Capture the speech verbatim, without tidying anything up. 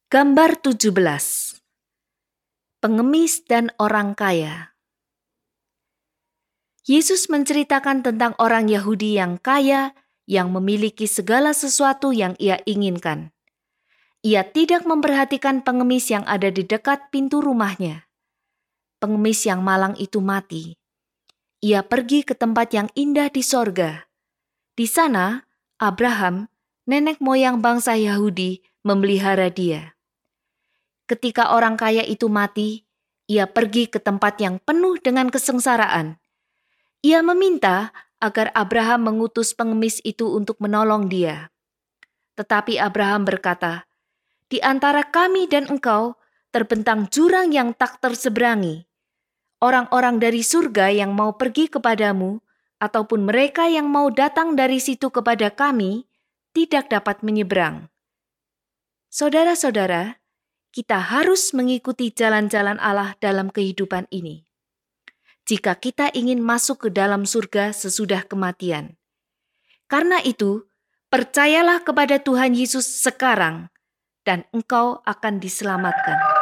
Gambar tujuh belas. Pengemis dan orang kaya. Yesus menceritakan tentang orang Yahudi yang kaya yang memiliki segala sesuatu yang ia inginkan. Ia tidak memperhatikan pengemis yang ada di dekat pintu rumahnya. Pengemis yang malang itu mati. Ia pergi ke tempat yang indah di sorga. Di sana, Abraham, nenek moyang bangsa Yahudi, memelihara dia. Ketika orang kaya itu mati, ia pergi ke tempat yang penuh dengan kesengsaraan. Ia meminta agar Abraham mengutus pengemis itu untuk menolong dia. Tetapi Abraham berkata, "Di antara kami dan engkau terbentang jurang yang tak terseberangi. Orang-orang dari surga yang mau pergi kepadamu, ataupun mereka yang mau datang dari situ kepada kami, tidak dapat menyeberang." Saudara-saudara, kita harus mengikuti jalan-jalan Allah dalam kehidupan ini. Jika kita ingin masuk ke dalam surga sesudah kematian. Karena itu, percayalah kepada Tuhan Yesus sekarang, dan engkau akan diselamatkan.